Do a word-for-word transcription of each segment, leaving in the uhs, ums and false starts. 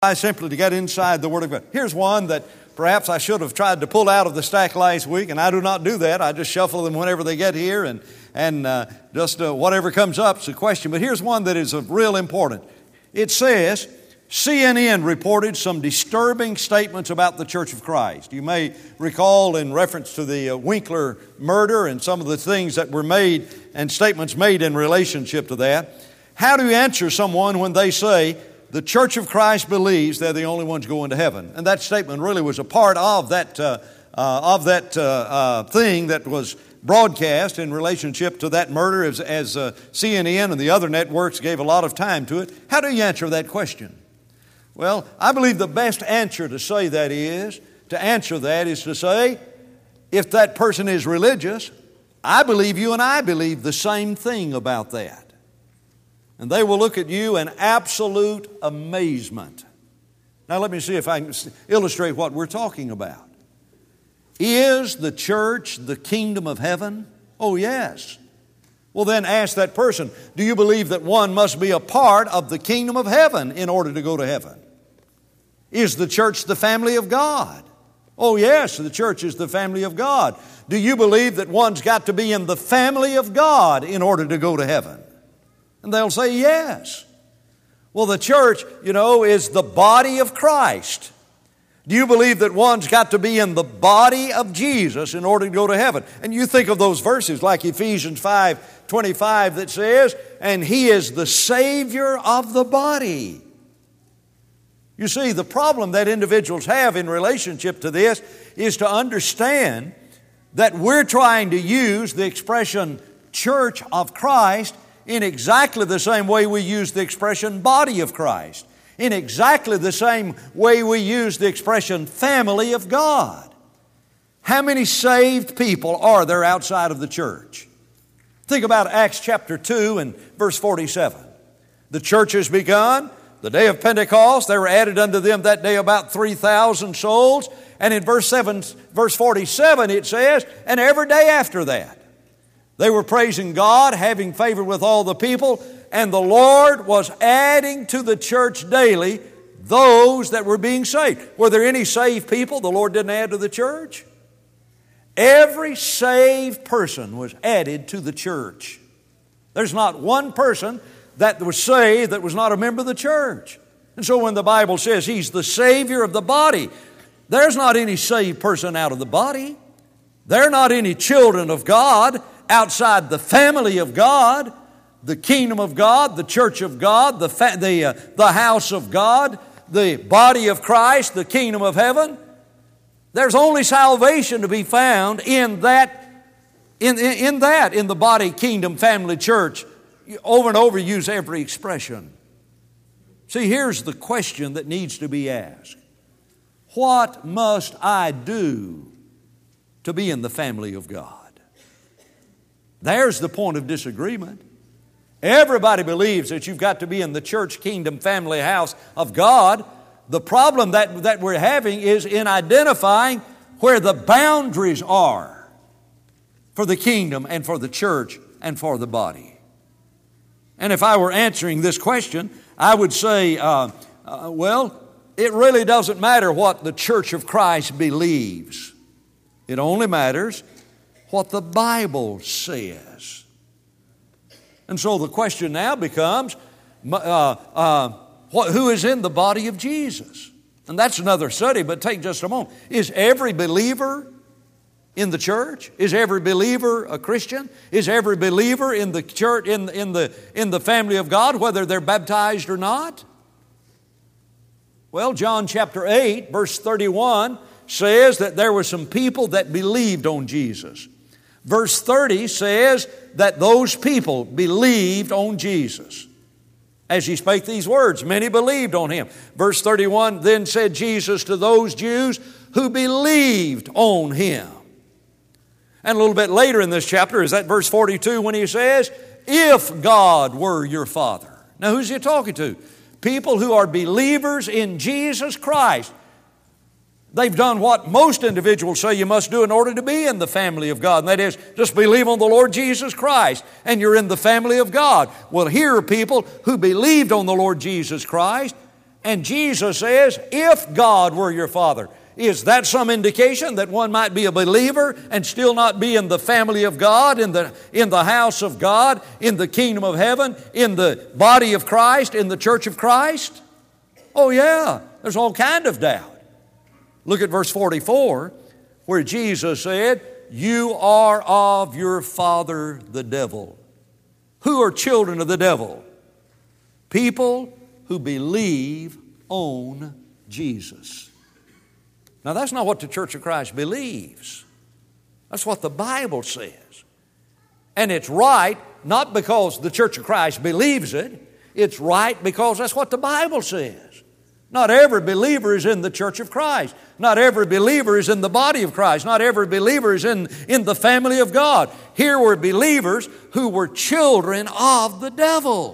Simply to get inside the Word of God. Here's one that perhaps I should have tried to pull out of the stack last week, and I do not do that. I just shuffle them whenever they get here, and and uh, just uh, whatever comes up is a question. But here's one that is of real importance. It says, C N N reported some disturbing statements about the Church of Christ. You may recall in reference to the uh, Winkler murder and some of the things that were made and statements made in relationship to that. How do you answer someone when they say, the Church of Christ believes they're the only ones going to heaven? And that statement really was a part of that uh, uh, of that uh, uh, thing that was broadcast in relationship to that murder, as, as uh, C N N and the other networks gave a lot of time to it. How do you answer that question? Well, I believe the best answer to say that is, to answer that is to say, if that person is religious, I believe you and I believe the same thing about that. And they will look at you in absolute amazement. Now let me see if I can illustrate what we're talking about. Is the church the kingdom of heaven? Oh, yes. Well, then ask that person, do you believe that one must be a part of the kingdom of heaven in order to go to heaven? Is the church the family of God? Oh, yes, the church is the family of God. Do you believe that one's got to be in the family of God in order to go to heaven? And they'll say, yes. Well, the church, you know, is the body of Christ. Do you believe that one's got to be in the body of Jesus in order to go to heaven? And you think of those verses like Ephesians five twenty-five that says, and He is the Savior of the body. You see, the problem that individuals have in relationship to this is to understand that we're trying to use the expression Church of Christ in exactly the same way we use the expression body of Christ, in exactly the same way we use the expression family of God. How many saved people are there outside of the church? Think about Acts chapter two and verse forty-seven. The church has begun, the day of Pentecost, there were added unto them that day about three thousand souls. And in verse seven, verse forty-seven it says, and every day after that, they were praising God, having favor with all the people, and the Lord was adding to the church daily those that were being saved. Were there any saved people the Lord didn't add to the church? Every saved person was added to the church. There's not one person that was saved that was not a member of the church. And so when the Bible says He's the Savior of the body, there's not any saved person out of the body. There are not any children of God outside the family of God, the kingdom of God, the church of God, the fa- the, uh, the house of God, the body of Christ, the kingdom of heaven. There's only salvation to be found in that, in, in, in that, in the body, kingdom, family, church. You over and over use every expression. See, here's the question that needs to be asked. What must I do to be in the family of God? There's the point of disagreement. Everybody believes that you've got to be in the church, kingdom, family, house of God. The problem that, that we're having is in identifying where the boundaries are for the kingdom and for the church and for the body. And if I were answering this question, I would say, uh, uh, well, it really doesn't matter what the Church of Christ believes. It only matters what the Bible says. And so the question now becomes, uh, uh, what, who is in the body of Jesus? And that's another study, but take just a moment. Is every believer in the church? Is every believer a Christian? Is every believer in the church, in, in, the, in the family of God, whether they're baptized or not? Well, John chapter eight, verse thirty-one says that there were some people that believed on Jesus. Verse thirty says that those people believed on Jesus. As He spake these words, many believed on Him. Verse thirty-one, then said Jesus to those Jews who believed on Him. And a little bit later in this chapter is that verse forty-two when He says, if God were your Father. Now who's He talking to? People who are believers in Jesus Christ. They've done what most individuals say you must do in order to be in the family of God. And that is, just believe on the Lord Jesus Christ and you're in the family of God. Well, here are people who believed on the Lord Jesus Christ And Jesus says, if God were your Father. Is that some indication that one might be a believer and still not be in the family of God, in the, in the house of God, in the kingdom of heaven, in the body of Christ, in the church of Christ? Oh yeah, there's all kind of doubt. Look at verse forty-four, where Jesus said, you are of your father the devil. Who are children of the devil? People who believe on Jesus. Now that's not what the Church of Christ believes. That's what the Bible says. And it's right, not because the Church of Christ believes it. It's right because that's what the Bible says. Not every believer is in the Church of Christ. Not every believer is in the body of Christ. Not every believer is in, in the family of God. Here were believers who were children of the devil.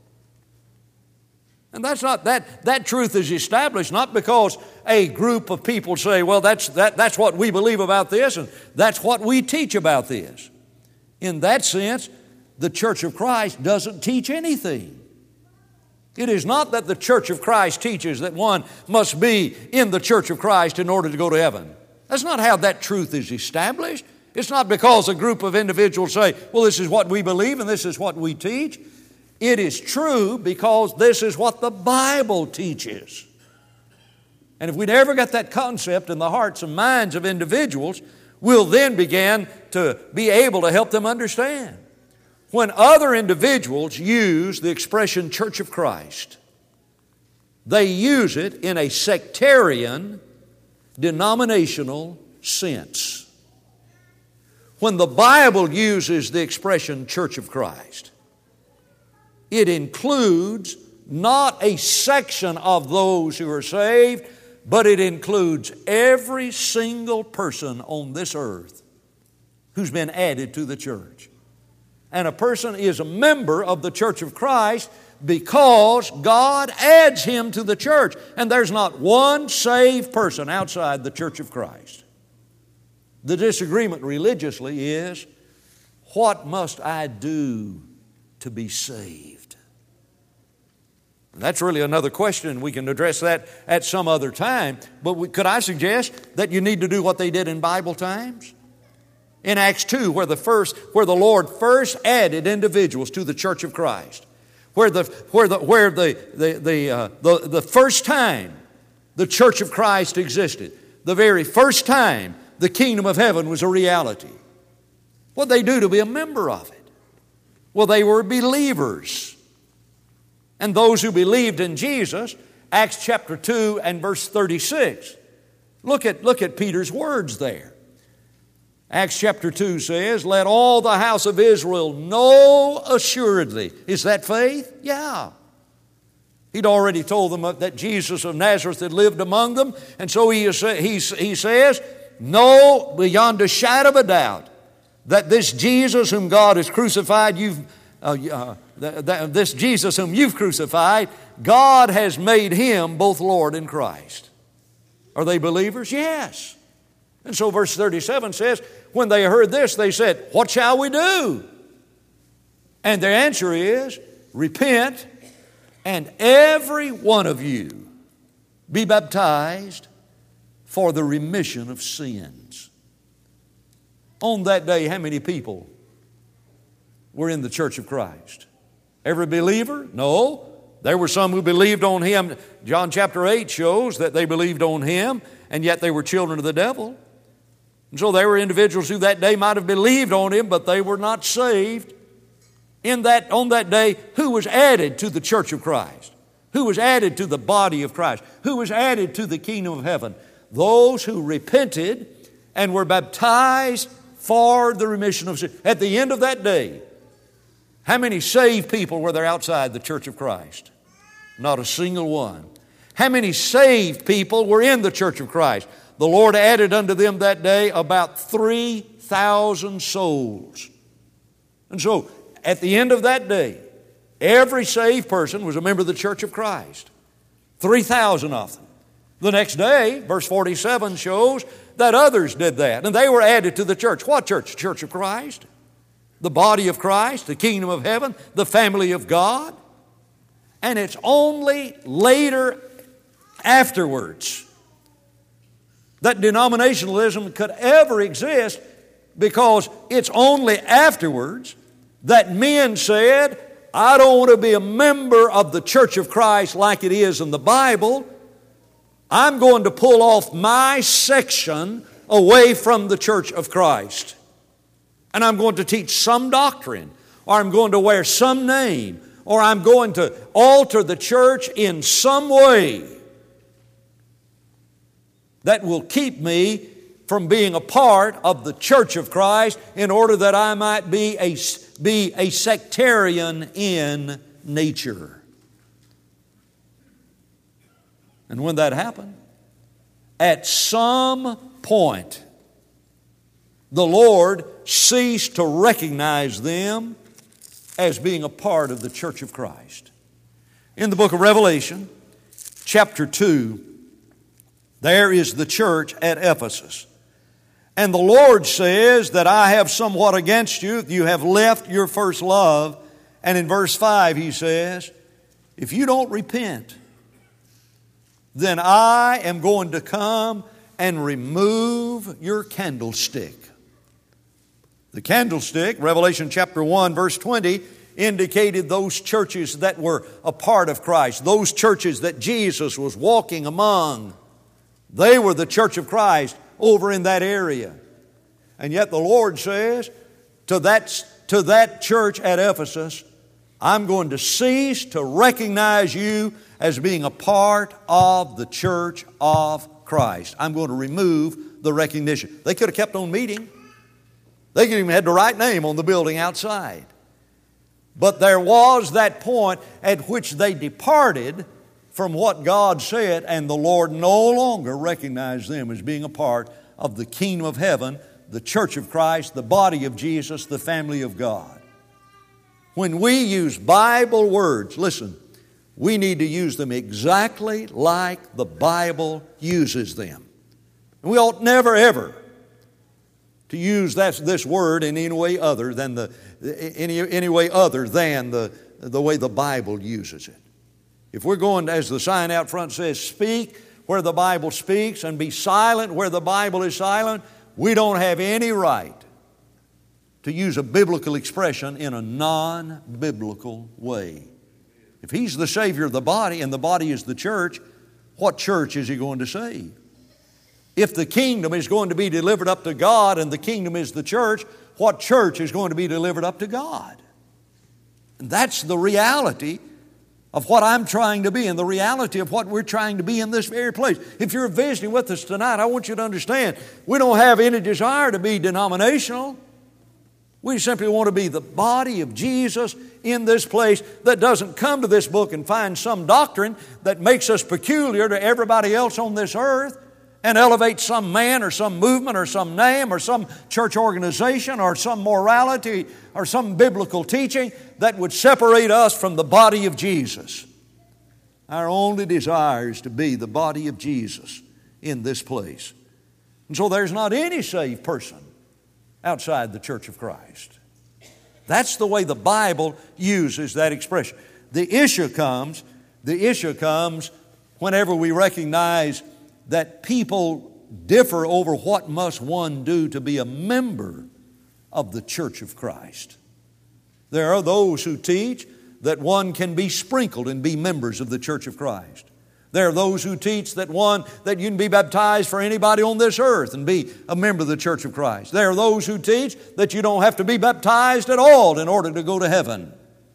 And that's not, that, that truth is established not because a group of people say, well, that's, that, that's what we believe about this and that's what we teach about this. In that sense, the Church of Christ doesn't teach anything. It is not that the Church of Christ teaches that one must be in the Church of Christ in order to go to heaven. That's not how that truth is established. It's not because a group of individuals say, well, this is what we believe and this is what we teach. It is true because this is what the Bible teaches. And if we never got that concept in the hearts and minds of individuals, we'll then begin to be able to help them understand. When other individuals use the expression Church of Christ, they use it in a sectarian, denominational sense. When the Bible uses the expression Church of Christ, it includes not a section of those who are saved, but it includes every single person on this earth who's been added to the church. And a person is a member of the Church of Christ because God adds him to the church. And there's not one saved person outside the Church of Christ. The disagreement religiously is, what must I do to be saved? That's really another question. We can address that at some other time. But we, could I suggest that you need to do what they did in Bible times? In Acts two, where the first, where the Lord first added individuals to the Church of Christ, where the where the where the the the uh, the, the first time the Church of Christ existed, the very first time the kingdom of heaven was a reality. What did they do to be a member of it? Well, they were believers. And those who believed in Jesus, Acts chapter two and verse thirty-six. Look at, look at Peter's words there. Acts chapter two says, let all the house of Israel know assuredly. Is that faith? Yeah. He'd already told them that Jesus of Nazareth had lived among them. And so he, he, he says, know beyond a shadow of a doubt that this Jesus whom God has crucified, you've Uh, uh, th- th- this Jesus whom you've crucified, God has made him both Lord and Christ. Are they believers? Yes. And so verse thirty-seven says, when they heard this, they said, what shall we do? And their answer is, repent, and every one of you be baptized for the remission of sins. On that day, how many people were in the Church of Christ? Every believer? No. There were some who believed on him. John chapter eight shows that they believed on him, and yet they were children of the devil. And so there were individuals who that day might have believed on him, but they were not saved. In that, on that day, who was added to the Church of Christ? Who was added to the body of Christ? Who was added to the kingdom of heaven? Those who repented and were baptized for the remission of sin. At the end of that day, how many saved people were there outside the Church of Christ? Not a single one. How many saved people were in the Church of Christ? The Lord added unto them that day about three thousand souls. And so, at the end of that day, every saved person was a member of the Church of Christ. three thousand of them. The next day, verse forty-seven shows that others did that, and they were added to the church. What church? Church of Christ. The body of Christ, the kingdom of heaven, the family of God. And it's only later afterwards that denominationalism could ever exist, because it's only afterwards that men said, I don't want to be a member of the Church of Christ like it is in the Bible. I'm going to pull off my section away from the Church of Christ. And I'm going to teach some doctrine, or I'm going to wear some name, or I'm going to alter the church in some way that will keep me from being a part of the Church of Christ, in order that I might be a, be a sectarian in nature. And when that happened, at some point, the Lord ceased to recognize them as being a part of the Church of Christ. In the book of Revelation, chapter two, there is the church at Ephesus. And the Lord says that I have somewhat against you. You have left your first love. And in verse five He says, if you don't repent, then I am going to come and remove your candlestick. The candlestick, Revelation chapter one, verse twenty, indicated those churches that were a part of Christ, those churches that Jesus was walking among. They were the Church of Christ over in that area. And yet the Lord says to that, to that church at Ephesus, I'm going to cease to recognize you as being a part of the Church of Christ. I'm going to remove the recognition. They could have kept on meeting. They could even have the right name on the building outside. But there was that point at which they departed from what God said, and the Lord no longer recognized them as being a part of the kingdom of heaven, the Church of Christ, the body of Jesus, the family of God. When we use Bible words, listen, we need to use them exactly like the Bible uses them. We ought never, ever to use that, this word in any way other than the any, any way other than the, the way the Bible uses it. If we're going, as the sign out front says, speak where the Bible speaks and be silent where the Bible is silent, we don't have any right to use a biblical expression in a non-biblical way. If He's the Savior of the body and the body is the church, what church is He going to save? If the kingdom is going to be delivered up to God and the kingdom is the church, what church is going to be delivered up to God? And that's the reality of what I'm trying to be and the reality of what we're trying to be in this very place. If you're visiting with us tonight, I want you to understand, we don't have any desire to be denominational. We simply want to be the body of Jesus in this place that doesn't come to this book and find some doctrine that makes us peculiar to everybody else on this earth and elevate some man or some movement or some name or some church organization or some morality or some biblical teaching that would separate us from the body of Jesus. Our only desire is to be the body of Jesus in this place. And so there's not any saved person outside the Church of Christ. That's the way the Bible uses that expression. The issue comes, the issue comes whenever we recognize that people differ over what must one do to be a member of the Church of Christ. There are those who teach that one can be sprinkled and be members of the Church of Christ. There are those who teach that one, that you can be baptized for anybody on this earth and be a member of the Church of Christ. There are those who teach that you don't have to be baptized at all in order to go to heaven.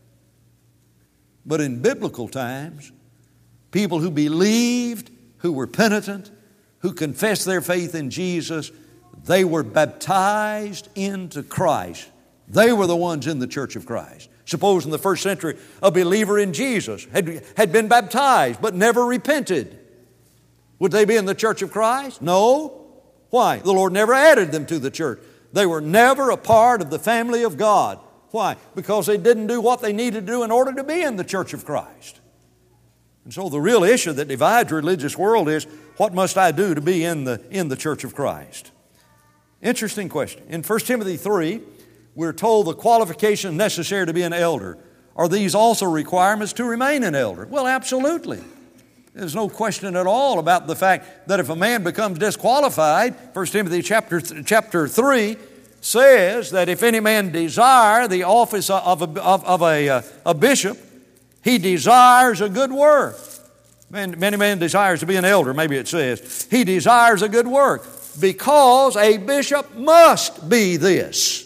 But in biblical times, people who believed, who were penitent, who confessed their faith in Jesus, they were baptized into Christ. They were the ones in the Church of Christ. Suppose in the first century a believer in Jesus had, had been baptized but never repented. Would they be in the Church of Christ? No. Why? The Lord never added them to the church. They were never a part of the family of God. Why? Because they didn't do what they needed to do in order to be in the Church of Christ. And so the real issue that divides the religious world is, what must I do to be in the, in the Church of Christ? Interesting question. In First Timothy three, we're told the qualifications necessary to be an elder. Are these also requirements to remain an elder? Well, absolutely. There's no question at all about the fact that if a man becomes disqualified, First Timothy chapter, chapter three says that if any man desire the office of a, of, of a, a bishop, he desires a good work. Man, many man desires to be an elder, maybe it says. He desires a good work because a bishop must be this.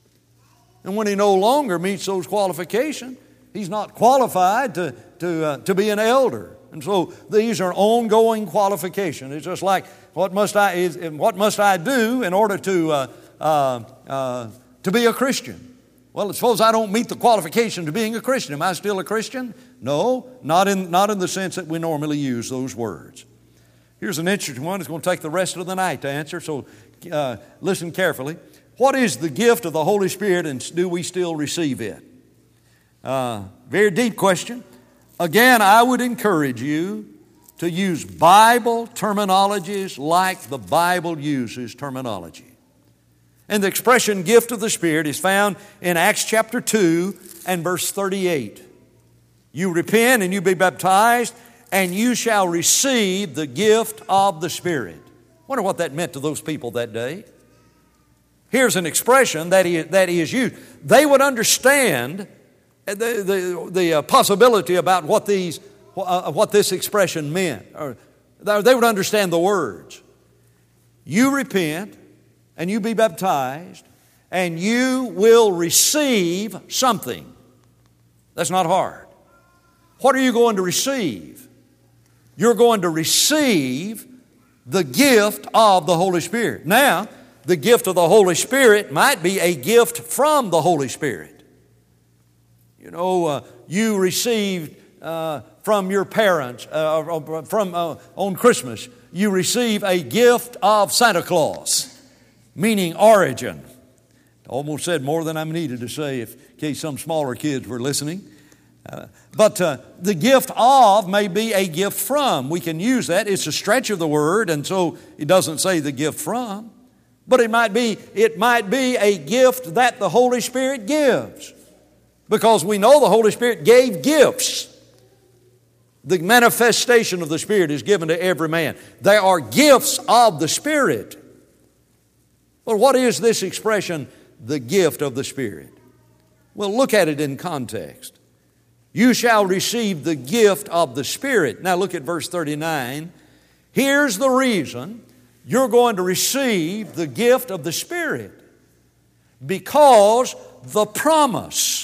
And when he no longer meets those qualifications, he's not qualified to, to, uh, to be an elder. And so these are ongoing qualifications. It's just like, what must I, is, what must I do in order to, uh, uh, uh, to be a Christian? Well, suppose I don't meet the qualification to being a Christian. Am I still a Christian? No, not in, not in the sense that we normally use those words. Here's an interesting one. It's going to take the rest of the night to answer, so uh, listen carefully. What is the gift of the Holy Spirit, and do we still receive it? Uh, very deep question. Again, I would encourage you to use Bible terminologies like the Bible uses terminology. And the expression gift of the Spirit is found in Acts chapter two and verse thirty-eight. You repent and you be baptized, and you shall receive the gift of the Spirit. Wonder what that meant to those people that day. Here's an expression that is, that is used. They would understand the, the, the uh, possibility about what, these, uh, what this expression meant. Or they would understand the words. You repent and you be baptized, and you will receive something. That's not hard. What are you going to receive? You're going to receive the gift of the Holy Spirit. Now, the gift of the Holy Spirit might be a gift from the Holy Spirit. You know, uh, you received uh, from your parents, uh, from uh, on Christmas, you receive a gift of Santa Claus, meaning origin. I almost said more than I needed to say if, in case some smaller kids were listening. Uh, but uh, the gift of may be a gift from. We can use that. It's a stretch of the word, and so it doesn't say the gift from. But it might be, it might be a gift that the Holy Spirit gives. Because we know the Holy Spirit gave gifts. The manifestation of the Spirit is given to every man. There are gifts of the Spirit. Well, what is this expression, the gift of the Spirit? Well, look at it in context. You shall receive the gift of the Spirit. Now look at verse thirty-nine. Here's the reason you're going to receive the gift of the Spirit. Because the promise.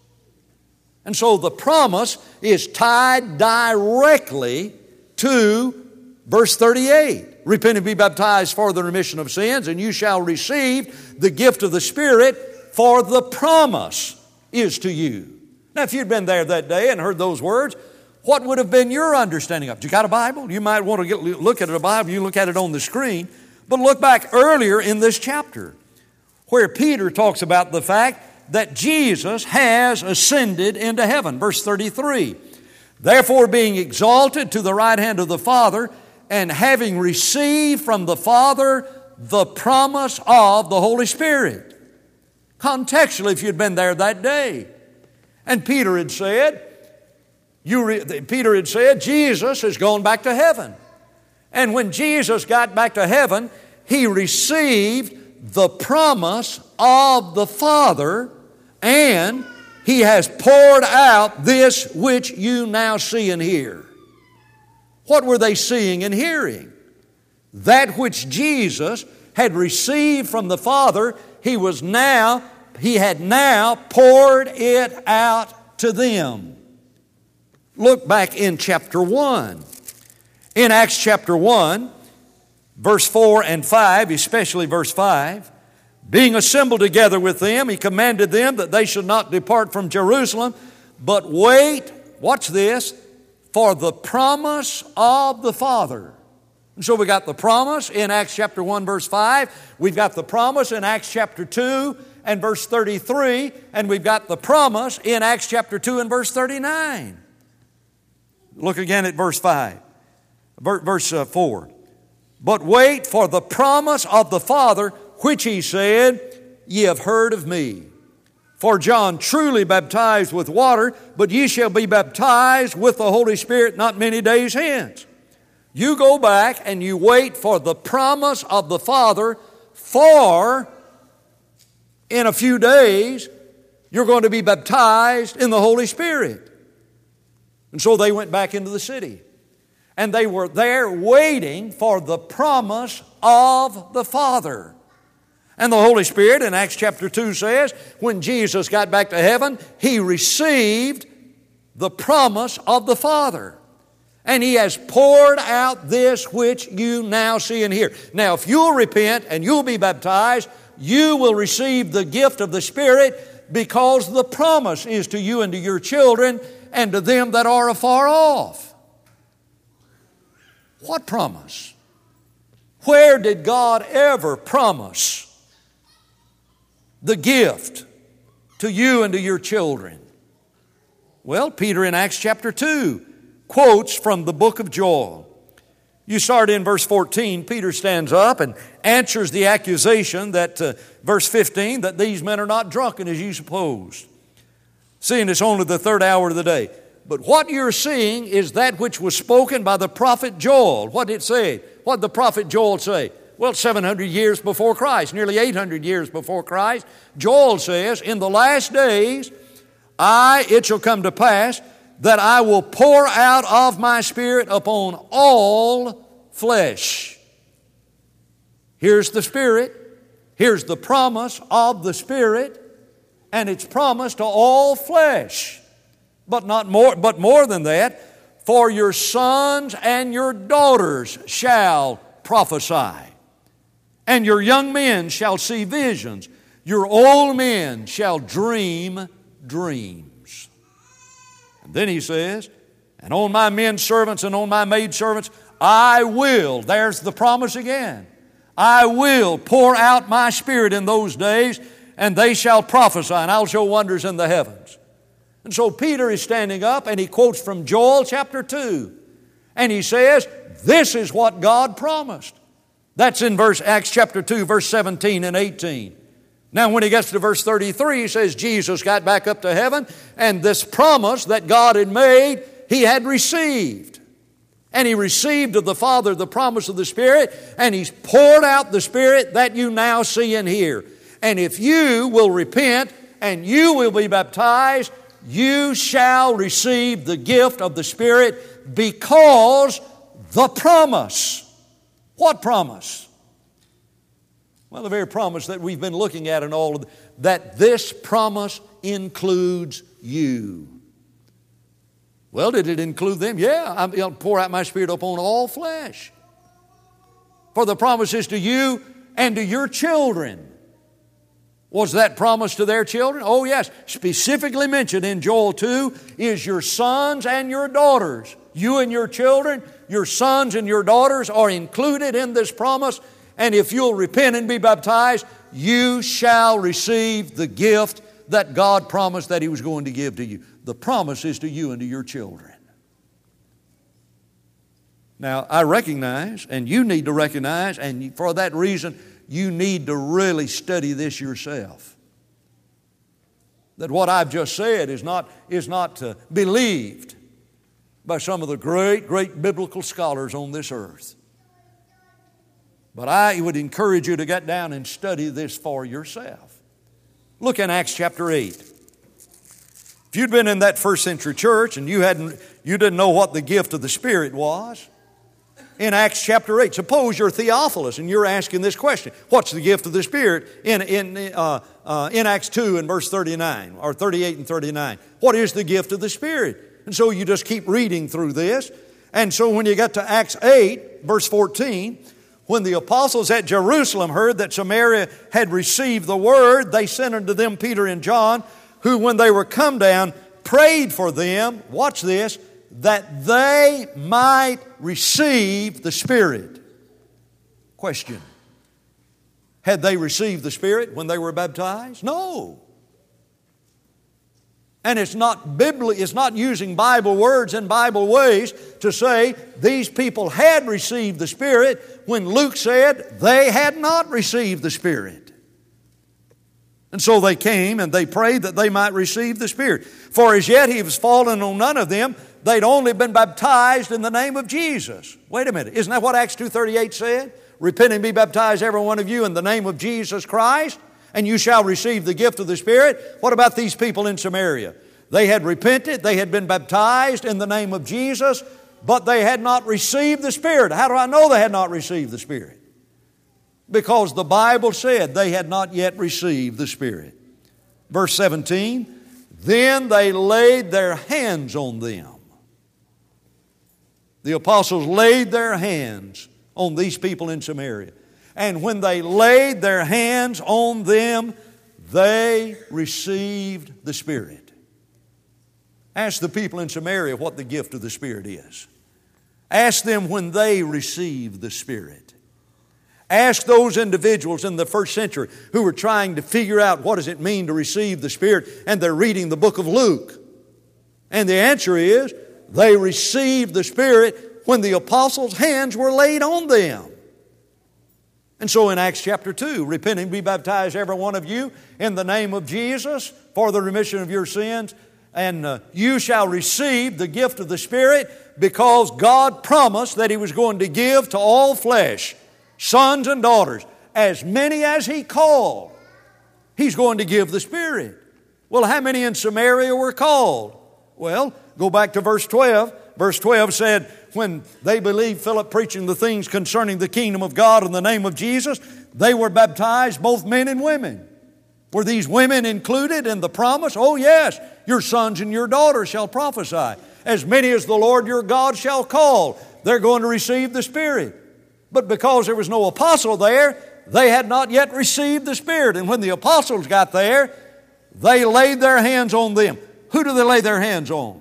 And so the promise is tied directly to verse thirty-eight. Repent and be baptized for the remission of sins, and you shall receive the gift of the Spirit, for the promise is to you. Now, if you'd been there that day and heard those words, what would have been your understanding of it? You got a Bible? You might want to get, look at a Bible. You look at it on the screen. But look back earlier in this chapter where Peter talks about the fact that Jesus has ascended into heaven. Verse thirty-three. Therefore, being exalted to the right hand of the Father, and having received from the Father the promise of the Holy Spirit. Contextually, if you'd been there that day. And Peter had said, you re, Peter had said, Jesus has gone back to heaven. And when Jesus got back to heaven, He received the promise of the Father, and He has poured out this which you now see and hear. What were they seeing and hearing? That which Jesus had received from the Father, He was now He had now poured it out to them. Look back in chapter one. In Acts chapter one, verse four and five, especially verse five, being assembled together with them, He commanded them that they should not depart from Jerusalem, but wait, watch this, for the promise of the Father. And so we got the promise in Acts chapter one, verse five. We've got the promise in Acts chapter two and verse thirty-three. And we've got the promise in Acts chapter two and verse thirty-nine. Look again at verse five. Verse four. But wait for the promise of the Father, which He said, ye have heard of me. For John truly baptized with water, but ye shall be baptized with the Holy Spirit not many days hence. You go back and you wait for the promise of the Father, for in a few days you're going to be baptized in the Holy Spirit. And so they went back into the city. And they were there waiting for the promise of the Father. And the Holy Spirit in Acts chapter two says, when Jesus got back to heaven, He received the promise of the Father. And He has poured out this which you now see and hear. Now, if you'll repent and you'll be baptized, you will receive the gift of the Spirit, because the promise is to you and to your children and to them that are afar off. What promise? Where did God ever promise the gift to you and to your children? Well, Peter in Acts chapter two quotes from the book of Joel. You start in verse fourteen. Peter stands up and answers the accusation that, uh, verse fifteen, that these men are not drunken as you suppose, seeing it's only the third hour of the day. But what you're seeing is that which was spoken by the prophet Joel. What did it say? What did the prophet Joel say? Well, seven hundred years before Christ, nearly eight hundred years before Christ. Joel says, in the last days, I, it shall come to pass that I will pour out of my Spirit upon all flesh. Here's the Spirit. Here's the promise of the Spirit. And it's promised to all flesh. But not more, but more than that, for your sons and your daughters shall prophesy, and your young men shall see visions, your old men shall dream dreams. And then he says, and on my men servants and on my maid servants, I will, there's the promise again, I will pour out my Spirit in those days, and they shall prophesy, and I'll show wonders in the heavens. And so Peter is standing up and he quotes from Joel chapter two. And he says, this is what God promised. That's in verse Acts chapter two, verse seventeen and eighteen. Now when he gets to verse thirty-three, he says Jesus got back up to heaven, and this promise that God had made, He had received. And He received of the Father the promise of the Spirit, and He's poured out the Spirit that you now see and hear. And if you will repent and you will be baptized, you shall receive the gift of the Spirit, because the promise. What promise? Well, the very promise that we've been looking at in all of the, that this promise includes you. Well, did it include them? Yeah, I'll pour out my Spirit upon all flesh. For the promise is to you and to your children. Was that promise to their children? Oh yes, specifically mentioned in Joel two is your sons and your daughters. You and your children, your sons and your daughters are included in this promise. And if you'll repent and be baptized, you shall receive the gift that God promised that He was going to give to you. The promise is to you and to your children. Now, I recognize, and you need to recognize, and for that reason, you need to really study this yourself. That what I've just said is not, is not uh, believed by some of the great, great biblical scholars on this earth. But I would encourage you to get down and study this for yourself. Look in Acts chapter eight. If you'd been in that first century church and you hadn't, you didn't know what the gift of the Spirit was, in Acts chapter eight, suppose you're Theophilus and you're asking this question, what's the gift of the Spirit? In, in, uh, uh, in Acts two and verse thirty-nine, or thirty-eight and thirty-nine, what is the gift of the Spirit? And so you just keep reading through this. And so when you get to Acts eight, verse fourteen, when the apostles at Jerusalem heard that Samaria had received the word, they sent unto them Peter and John, who when they were come down, prayed for them, watch this, that they might receive the Spirit. Question. Had they received the Spirit when they were baptized? No. And it's not biblically, it's not using Bible words and Bible ways to say these people had received the Spirit when Luke said they had not received the Spirit. And so they came and they prayed that they might receive the Spirit. For as yet he was fallen on none of them. They'd only been baptized in the name of Jesus. Wait a minute. Isn't that what Acts two thirty-eight said? Repent and be baptized, every one of you, in the name of Jesus Christ, and you shall receive the gift of the Spirit. What about these people in Samaria? They had repented. They had been baptized in the name of Jesus, but they had not received the Spirit. How do I know they had not received the Spirit? Because the Bible said they had not yet received the Spirit. Verse seventeen, then they laid their hands on them. The apostles laid their hands on these people in Samaria. And when they laid their hands on them, they received the Spirit. Ask the people in Samaria what the gift of the Spirit is. Ask them when they received the Spirit. Ask those individuals in the first century who were trying to figure out what does it mean to receive the Spirit, and they're reading the book of Luke. And the answer is, they received the Spirit when the apostles' hands were laid on them. And so in Acts chapter two, repent and be baptized, every one of you, in the name of Jesus for the remission of your sins, and uh, you shall receive the gift of the Spirit, because God promised that He was going to give to all flesh, sons and daughters, as many as He called. He's going to give the Spirit. Well, how many in Samaria were called? Well, go back to verse twelve. Verse twelve said, when they believed Philip preaching the things concerning the kingdom of God in the name of Jesus, they were baptized, both men and women. Were these women included in the promise? Oh yes, your sons and your daughters shall prophesy. As many as the Lord your God shall call, they're going to receive the Spirit. But because there was no apostle there, they had not yet received the Spirit. And when the apostles got there, they laid their hands on them. Who do they lay their hands on?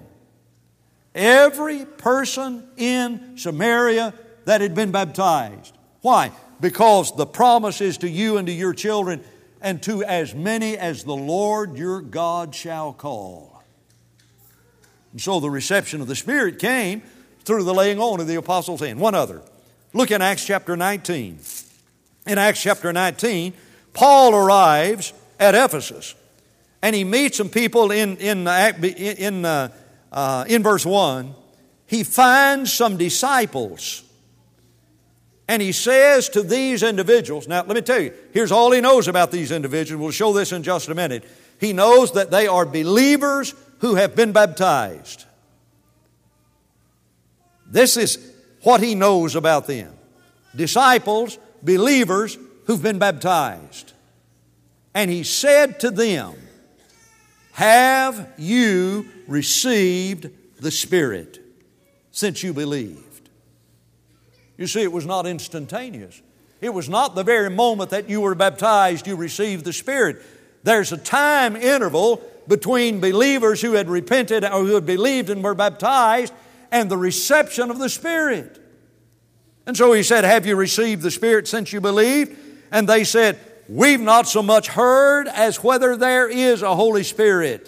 Every person in Samaria that had been baptized. Why? Because the promise is to you and to your children and to as many as the Lord your God shall call. And so the reception of the Spirit came through the laying on of the apostles' hand. One other. Look in Acts chapter nineteen. In Acts chapter nineteen, Paul arrives at Ephesus, and he meets some people in, in, in, uh, uh, in verse one. He finds some disciples, and he says to these individuals, now let me tell you, here's all he knows about these individuals. We'll show this in just a minute. He knows that they are believers who have been baptized. This is what he knows about them. Disciples, believers who've been baptized. And he said to them, have you received the Spirit since you believed? You see, it was not instantaneous. It was not the very moment that you were baptized you received the Spirit. There's a time interval between believers who had repented or who had believed and were baptized and the reception of the Spirit. And so he said, have you received the Spirit since you believed? And they said, we've not so much heard as whether there is a Holy Spirit.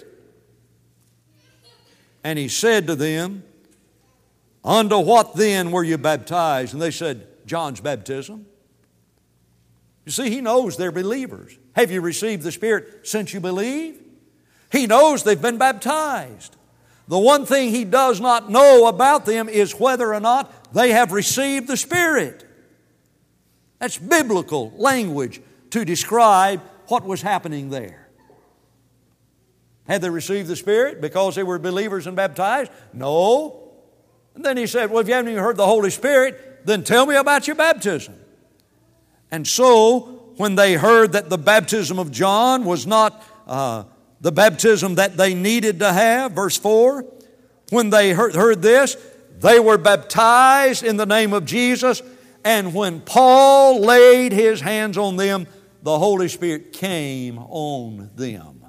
And he said to them, unto what then were you baptized? And they said, John's baptism. You see, he knows they're believers. Have you received the Spirit since you believe? He knows they've been baptized. The one thing he does not know about them is whether or not they have received the Spirit. That's biblical language to describe what was happening there. Had they received the Spirit because they were believers and baptized? No. And then he said, well, if you haven't even heard the Holy Spirit, then tell me about your baptism. And so, when they heard that the baptism of John was not uh, the baptism that they needed to have, verse four, when they heard, heard this, they were baptized in the name of Jesus, and when Paul laid his hands on them, the Holy Spirit came on them.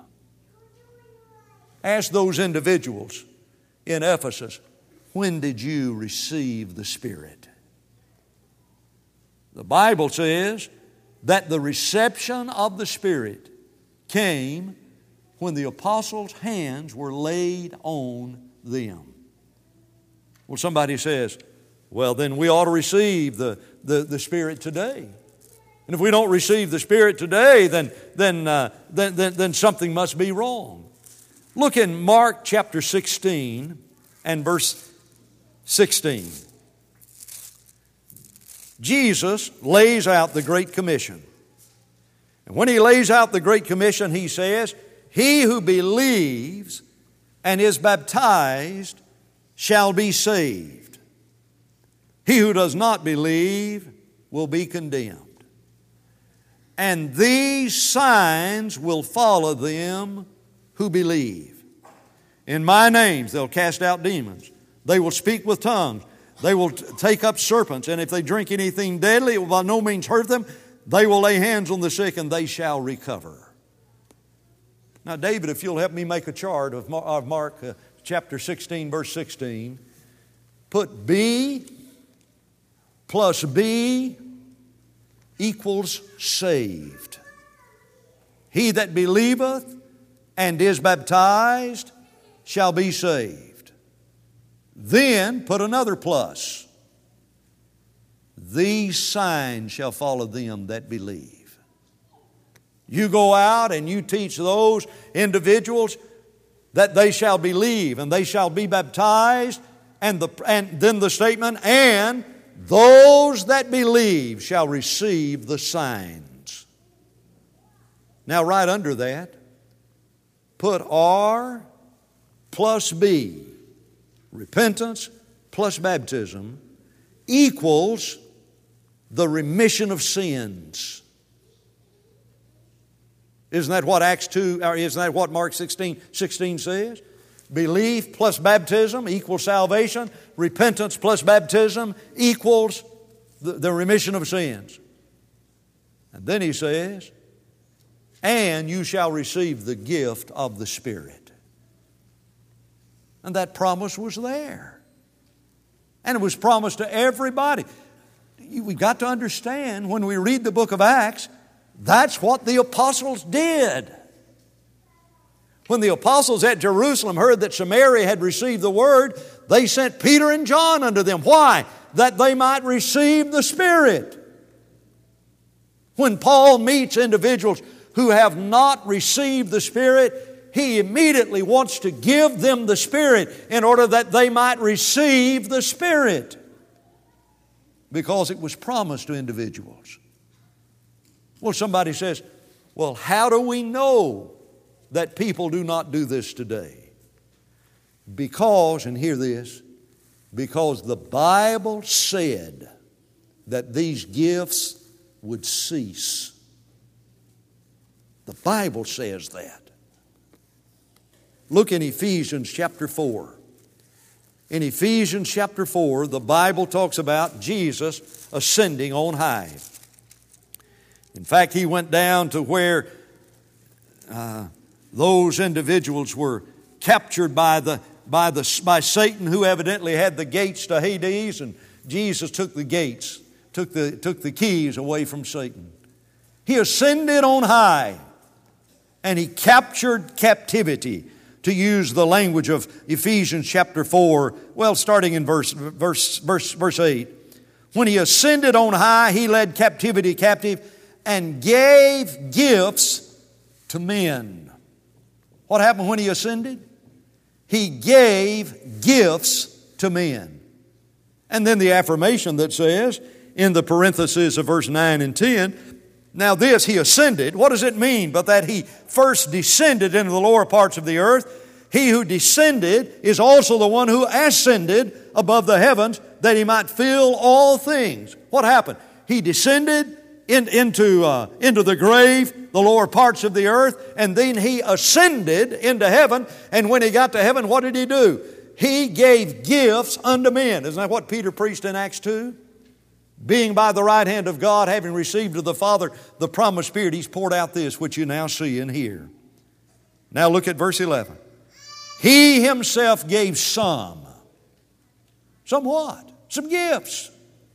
Ask those individuals in Ephesus, when did you receive the Spirit? The Bible says that the reception of the Spirit came when the apostles' hands were laid on them. Well, somebody says, well, then we ought to receive the, the, the Spirit today. And if we don't receive the Spirit today, then, then, uh, then, then, then something must be wrong. Look in Mark chapter sixteen and verse sixteen. Jesus lays out the Great Commission. And when He lays out the Great Commission, He says, "He who believes and is baptized shall be saved. He who does not believe will be condemned. And these signs will follow them who believe. In my names they'll cast out demons. They will speak with tongues. They will t- take up serpents. And if they drink anything deadly, it will by no means hurt them. They will lay hands on the sick and they shall recover." Now, David, if you'll help me make a chart of Mark uh, chapter sixteen, verse sixteen, put B plus B equals saved. He that believeth and is baptized shall be saved. Then put another plus. These signs shall follow them that believe. You go out and you teach those individuals that they shall believe and they shall be baptized, and, the, and then the statement, and those that believe shall receive the signs. Now right under that, put R plus B, repentance plus baptism, equals the remission of sins. Isn't that what Acts two, or isn't that what Mark sixteen, sixteen says? Belief plus baptism equals salvation. Repentance plus baptism equals the, the remission of sins. And then he says, and you shall receive the gift of the Spirit. And that promise was there. And it was promised to everybody. We've got to understand, when we read the book of Acts, that's what the apostles did. When the apostles at Jerusalem heard that Samaria had received the word, they sent Peter and John unto them. Why? That they might receive the Spirit. When Paul meets individuals who have not received the Spirit, he immediately wants to give them the Spirit in order that they might receive the Spirit, because it was promised to individuals. Well, somebody says, well, how do we know that people do not do this today? Because, and hear this, because the Bible said that these gifts would cease. The Bible says that. Look in Ephesians chapter four. In Ephesians chapter four, the Bible talks about Jesus ascending on high. In fact, He went down to where uh, those individuals were captured by the by the by Satan, who evidently had the gates to Hades, and Jesus took the gates, took the took the keys away from Satan. He ascended on high, and He captured captivity, to use the language of Ephesians chapter four, well, starting in verse verse verse verse eight. When He ascended on high, He led captivity captive and gave gifts to men. What happened when He ascended? He gave gifts to men. And then the affirmation that says, in the parentheses of verse nine and ten, now this He ascended. What does it mean? But that He first descended into the lower parts of the earth. He who descended is also the one who ascended above the heavens, that He might fill all things. What happened? He descended in, into, uh, into the grave, the lower parts of the earth, and then He ascended into heaven. And when He got to heaven, what did He do? He gave gifts unto men. Isn't that what Peter preached in Acts two? Being by the right hand of God, having received of the Father the promised Spirit, He's poured out this which you now see and hear. Now look at verse eleven. He Himself gave some. Some what? Some gifts.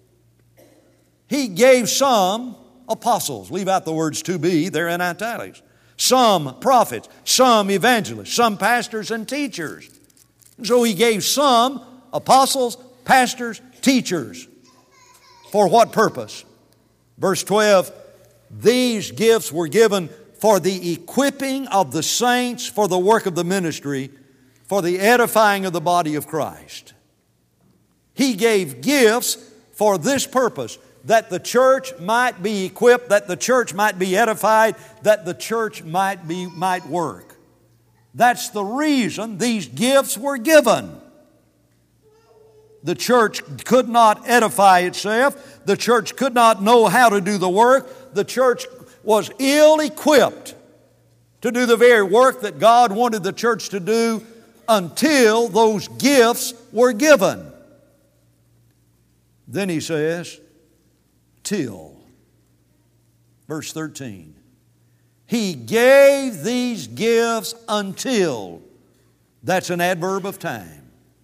He gave some apostles. Leave out the words to be, they're in italics. Some prophets, some evangelists, some pastors and teachers. And so He gave some apostles, pastors, teachers. For what purpose? Verse twelve, these gifts were given for the equipping of the saints for the work of the ministry, for the edifying of the body of Christ. He gave gifts for this purpose, that the church might be equipped, that the church might be edified, that the church might be might work. That's the reason these gifts were given. The church could not edify itself. The church could not know how to do the work. The church was ill-equipped to do the very work that God wanted the church to do until those gifts were given. Then he says, till. Verse thirteen. He gave these gifts until. That's an adverb of time.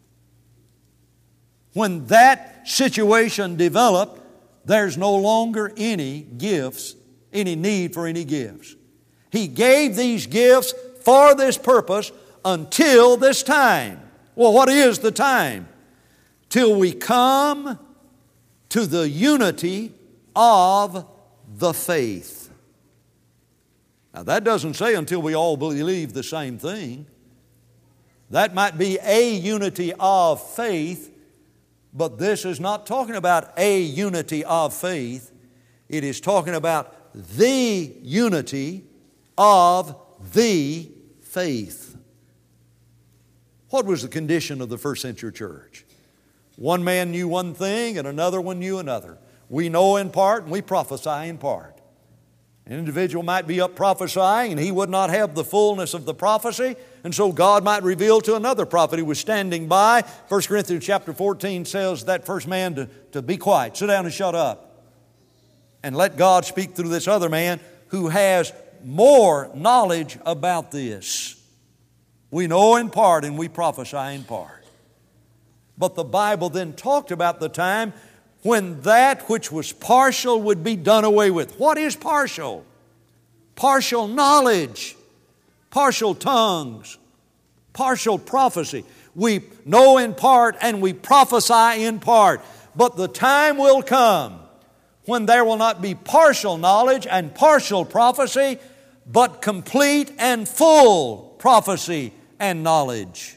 When that situation developed, there's no longer any gifts, any need for any gifts. He gave these gifts for this purpose until this time. Well, what is the time? Till we come to the unity of the faith. Now that doesn't say until we all believe the same thing. That might be a unity of faith, but this is not talking about a unity of faith. It is talking about the unity of the faith. What was the condition of the first century church? One man knew one thing and another one knew another. We know in part and we prophesy in part. An individual might be up prophesying and he would not have the fullness of the prophecy, and so God might reveal to another prophet who was standing by. First Corinthians chapter fourteen says that first man to, to be quiet, sit down and shut up, and let God speak through this other man who has more knowledge about this. We know in part and we prophesy in part. But the Bible then talked about the time when that which was partial would be done away with. What is partial? Partial knowledge, partial tongues, partial prophecy. We know in part and we prophesy in part. But the time will come when there will not be partial knowledge and partial prophecy, but complete and full prophecy and knowledge.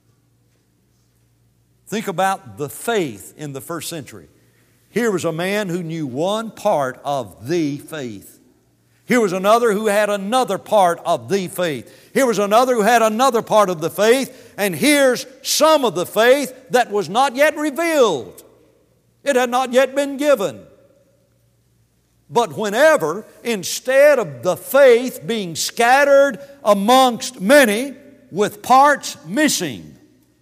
Think about the faith in the first century. Here was a man who knew one part of the faith. Here was another who had another part of the faith. Here was another who had another part of the faith. And here's some of the faith that was not yet revealed. It had not yet been given. But whenever, instead of the faith being scattered amongst many with parts missing,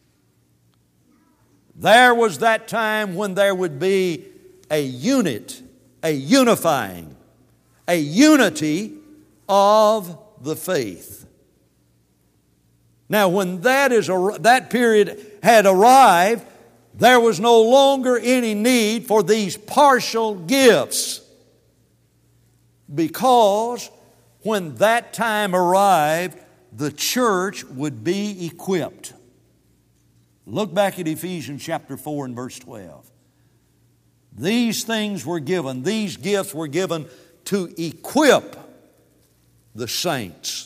there was that time when there would be a unit, a unifying, a unity of the faith. Now, when that is that period had arrived, there was no longer any need for these partial gifts, because when that time arrived, the church would be equipped. Look back at Ephesians chapter four and verse twelve. These things were given, these gifts were given to equip the saints.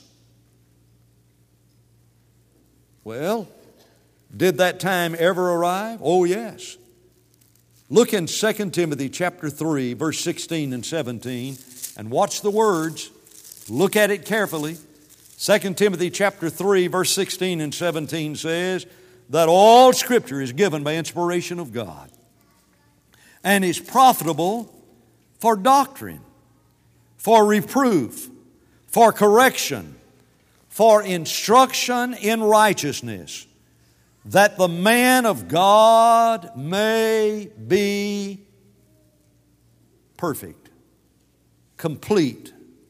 Well, did that time ever arrive? Oh, yes. Look in Second Timothy chapter three, verse sixteen and seventeen, and watch the words. Look at it carefully. Second Timothy chapter three, verse sixteen and seventeen says that all Scripture is given by inspiration of God and is profitable for doctrine, for reproof, for correction, for instruction in righteousness, that the man of God may be perfect, complete.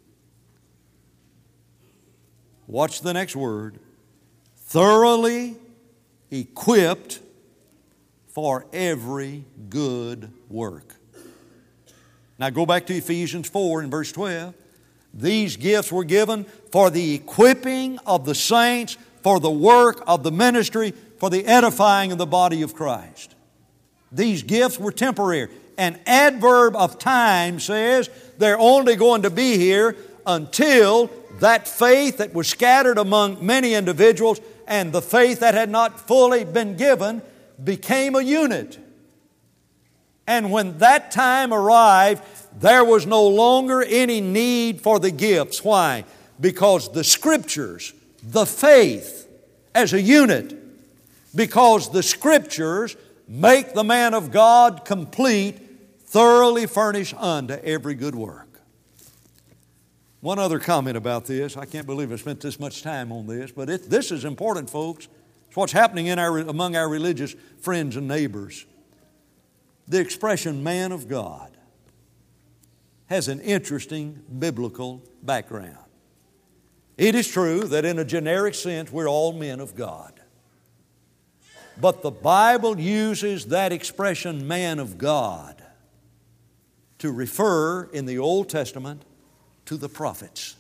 Watch the next word. Thoroughly equipped for every good work. Now go back to Ephesians four and verse twelve. These gifts were given for the equipping of the saints, for the work of the ministry, for the edifying of the body of Christ. These gifts were temporary. An adverb of time says they're only going to be here until that faith that was scattered among many individuals and the faith that had not fully been given became a unit. And when that time arrived, there was no longer any need for the gifts. Why? Because the Scriptures, the faith as a unit, because the Scriptures make the man of God complete, thoroughly furnished unto every good work. One other comment about this. I can't believe I spent this much time on this, but it, this is important, folks. It's what's happening in our, among our religious friends and neighbors. The expression man of God has an interesting biblical background. It is true that in a generic sense we're all men of God. But the Bible uses that expression man of God to refer in the Old Testament to the prophets.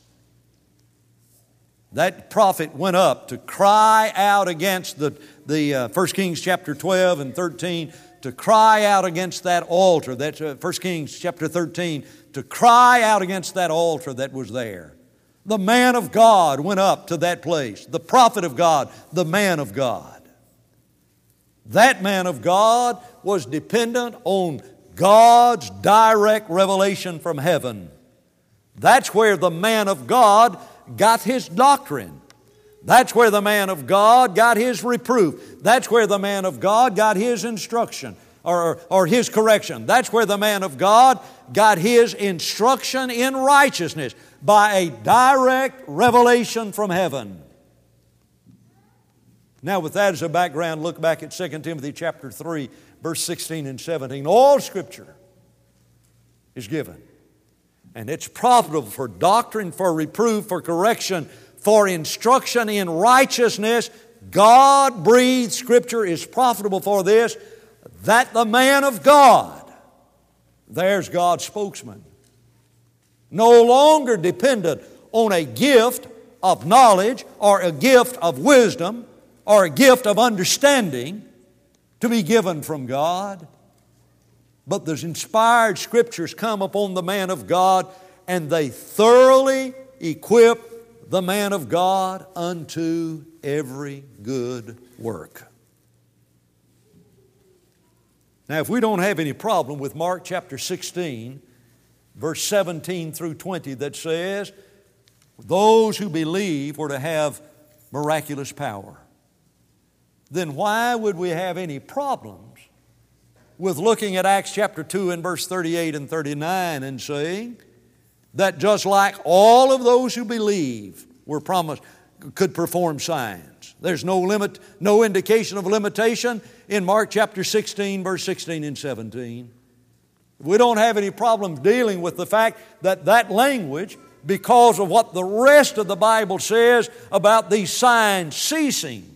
That prophet went up to cry out against the, the uh, First Kings chapter twelve and thirteen, to cry out against that altar. That's uh, First Kings chapter thirteen, to cry out against that altar that was there. The man of God went up to that place. The prophet of God, the man of God. That man of God was dependent on God's direct revelation from heaven. That's where the man of God got his doctrine. That's where the man of God got his reproof. That's where the man of God got his instruction or, or his correction. That's where the man of God got his instruction in righteousness by a direct revelation from heaven. Now, with that as a background, look back at Second Timothy chapter three, verse sixteen and seventeen. All Scripture is given, and it's profitable for doctrine, for reproof, for correction, for instruction in righteousness. God-breathed Scripture is profitable for this, that the man of God, there's God's spokesman, no longer dependent on a gift of knowledge or a gift of wisdom or a gift of understanding to be given from God, but the inspired Scriptures come upon the man of God and they thoroughly equip the man of God unto every good work. Now, if we don't have any problem with Mark chapter sixteen, verse seventeen through twenty, that says, those who believe were to have miraculous power, then why would we have any problems with looking at Acts chapter two and verse thirty-eight and thirty-nine and saying that just like all of those who believe were promised, could perform signs? There's no limit, no indication of limitation in Mark chapter sixteen, verse sixteen and seventeen. We don't have any problem dealing with the fact that that language, because of what the rest of the Bible says about these signs ceasing,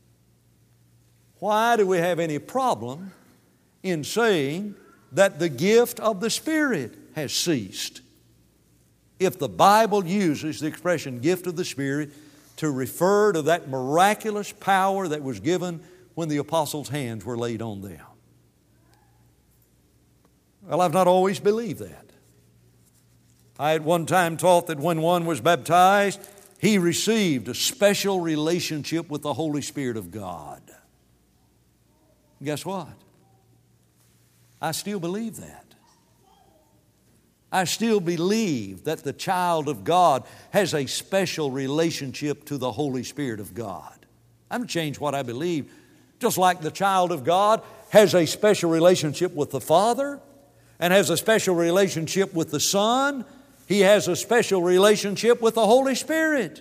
why do we have any problem in saying that the gift of the Spirit has ceased? If the Bible uses the expression gift of the Spirit to refer to that miraculous power that was given when the apostles' hands were laid on them. Well, I've not always believed that. I at one time taught that when one was baptized, he received a special relationship with the Holy Spirit of God. Guess what? I still believe that. I still believe that the child of God has a special relationship to the Holy Spirit of God. I haven't changed what I believe. Just like the child of God has a special relationship with the Father and has a special relationship with the Son, he has a special relationship with the Holy Spirit.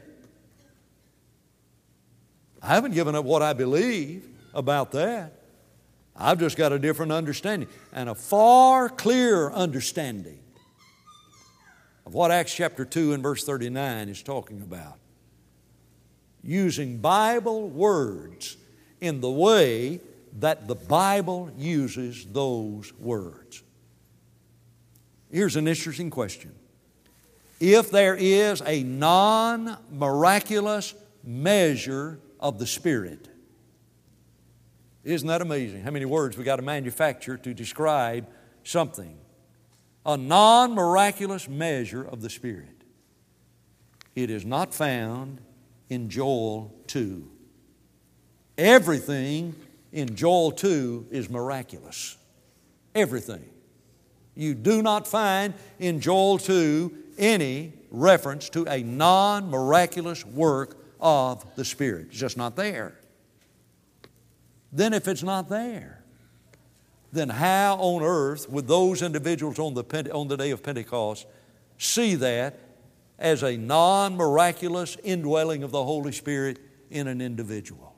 I haven't given up what I believe about that. I've just got a different understanding and a far clearer understanding of what Acts chapter two and verse thirty-nine is talking about. Using Bible words in the way that the Bible uses those words. Here's an interesting question. If there is a non-miraculous measure of the Spirit, isn't that amazing? How many words we got to manufacture to describe something, a non-miraculous measure of the Spirit. It is not found in Joel two. Everything in Joel two is miraculous. Everything. You do not find in Joel two any reference to a non-miraculous work of the Spirit. It's just not there. Then if it's not there, then how on earth would those individuals on the, on the day of Pentecost see that as a non-miraculous indwelling of the Holy Spirit in an individual?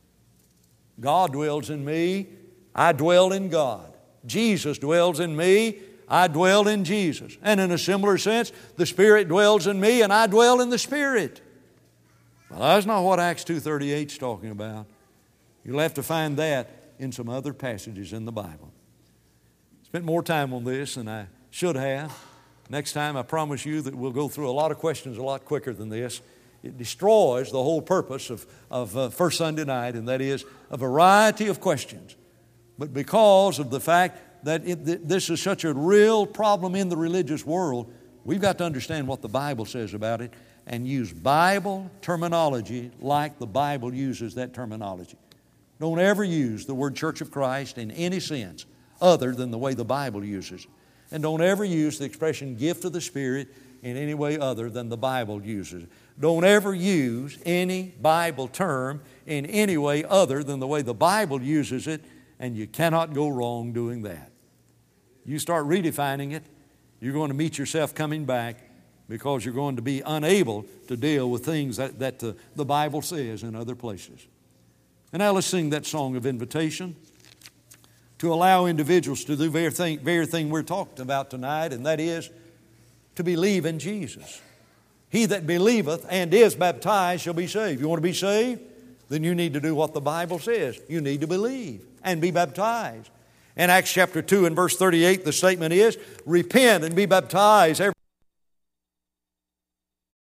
God dwells in me, I dwell in God. Jesus dwells in me, I dwell in Jesus. And in a similar sense, the Spirit dwells in me and I dwell in the Spirit. Well, that's not what Acts two thirty-eight is talking about. You'll have to find that in some other passages in the Bible. Spent more time on this than I should have. Next time, I promise you that we'll go through a lot of questions a lot quicker than this. It destroys the whole purpose of, of uh, First Sunday night, and that is a variety of questions. But because of the fact that it, th- this is such a real problem in the religious world, we've got to understand what the Bible says about it and use Bible terminology like the Bible uses that terminology. Don't ever use the word Church of Christ in any sense other than the way the Bible uses it. And don't ever use the expression gift of the Spirit in any way other than the Bible uses it. Don't ever use any Bible term in any way other than the way the Bible uses it, and you cannot go wrong doing that. You start redefining it, you're going to meet yourself coming back because you're going to be unable to deal with things that, that the, the Bible says in other places. And now let's sing that song of invitation to allow individuals to do the very thing, very thing we're talking about tonight, and that is to believe in Jesus. He that believeth and is baptized shall be saved. You want to be saved? Then you need to do what the Bible says. You need to believe and be baptized. In Acts chapter two and verse thirty-eight, the statement is, repent and be baptized, every